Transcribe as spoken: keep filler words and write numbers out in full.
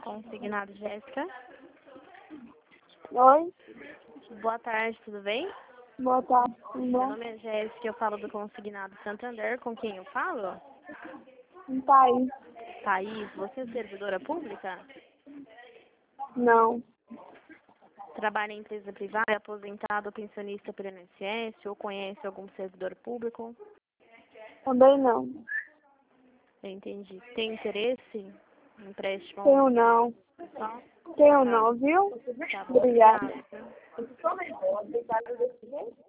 Consignado, Jéssica. Oi, Boa tarde, tudo bem? boa tarde, tudo Meu bom? nome é Jéssica, eu falo do Consignado Santander. Com quem eu falo? Não tá aí? Thaís, você é servidora pública? Não, Trabalha em empresa privada, é aposentado ou pensionista pelo I N S S ou conhece algum servidor público? também não. Eu entendi. Tem interesse em empréstimo? Tenho não. Só? Tenho Tá, não, viu? tá bom, Obrigada. obrigada.